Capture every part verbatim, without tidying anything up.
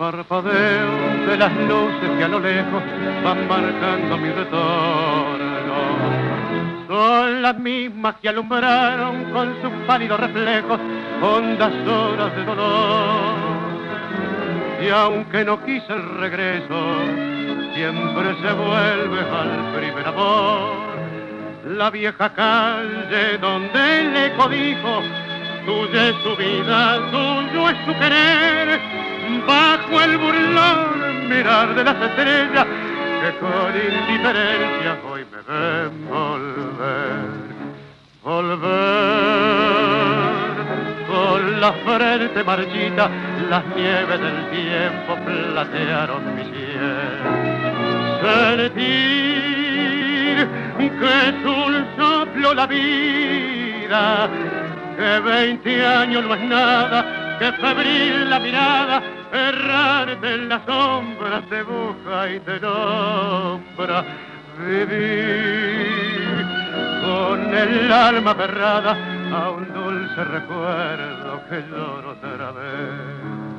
parpadeo de las luces que a lo lejos van marcando mi retorno. Son las mismas que alumbraron con sus pálidos reflejos hondas horas de dolor. Y aunque no quise el regreso, siempre se vuelve al primer amor. La vieja calle donde el eco dijo, tuya es su vida, tuyo es su querer, bajo el burlón mirar de las estrellas que con indiferencia hoy me ven volver, volver. Con la frente marchita, las nieves del tiempo platearon mi piel. Sentir que es un soplo la vida, que veinte años no es nada, que febril la mirada, errarte en las sombras te busca y te nombra. Vivir con el alma aferrada a un dulce recuerdo que lloro otra vez.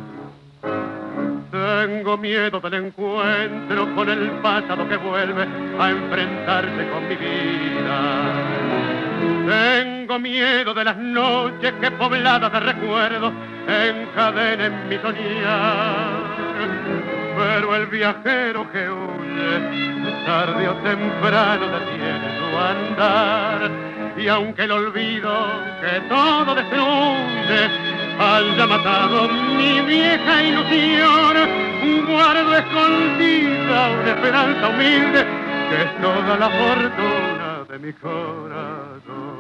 Tengo miedo del encuentro con el pasado que vuelve a enfrentarse con mi vida. Tengo miedo de las noches que pobladas de recuerdos encadenen mi soñar. Pero el viajero que huye, tarde o temprano detiene su andar. Y aunque el olvido que todo destruye haya matado mi vieja ilusión, guardo escondida una esperanza humilde que es toda la fortuna de mi corazón.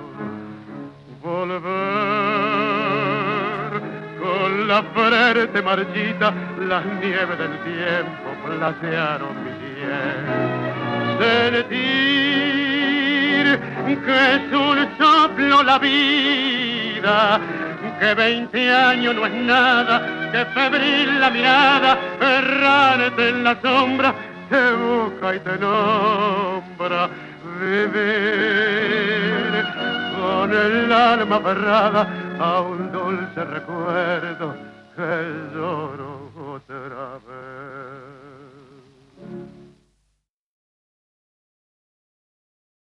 Volver con la frente marchita, las nieves del tiempo platearon mi piel. Sentir que es un soplo la vida, que veinte años no es nada, que febril la mirada, errante en la sombra, te busca y te nombra. Vivir con el alma aferrada a un dulce recuerdo que lloro otra vez.